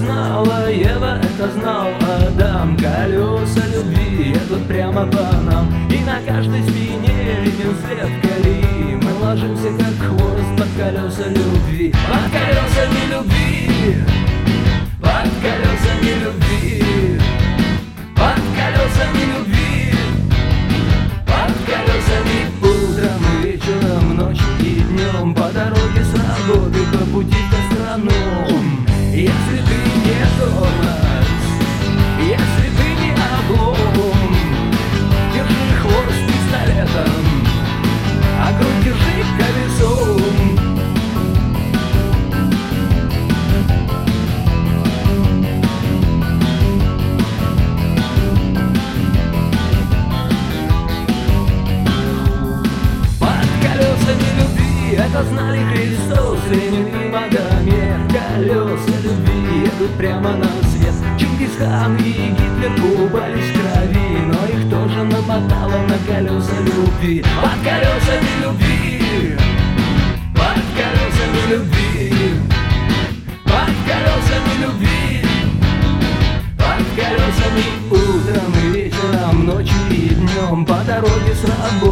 знала Ева, это знал Адам. Колеса любви едут прямо по нам, и на каждой спине виден след колеи. Мы ложимся как хвост под колеса любви, под колесами любви, под колесами любви, под колесами любви, под колесами. Утром и вечером, ночью и днем, по дороге с работы, по пути к гастроном. Если ты не тормоз, если ты не облом, держи хвост пистолетом, а грудь держи колесом. Под колесами любви, это знали Христос, Ленин и Магомед. Колеса любви едут прямо на свет. Чингисхан и Гитлер купались в крови, но их тоже намотало на колеса любви. Под колесами любви, под колесами любви, под колесами любви, под колесами. Утром и вечером, ночью и днем, по дороге с работы,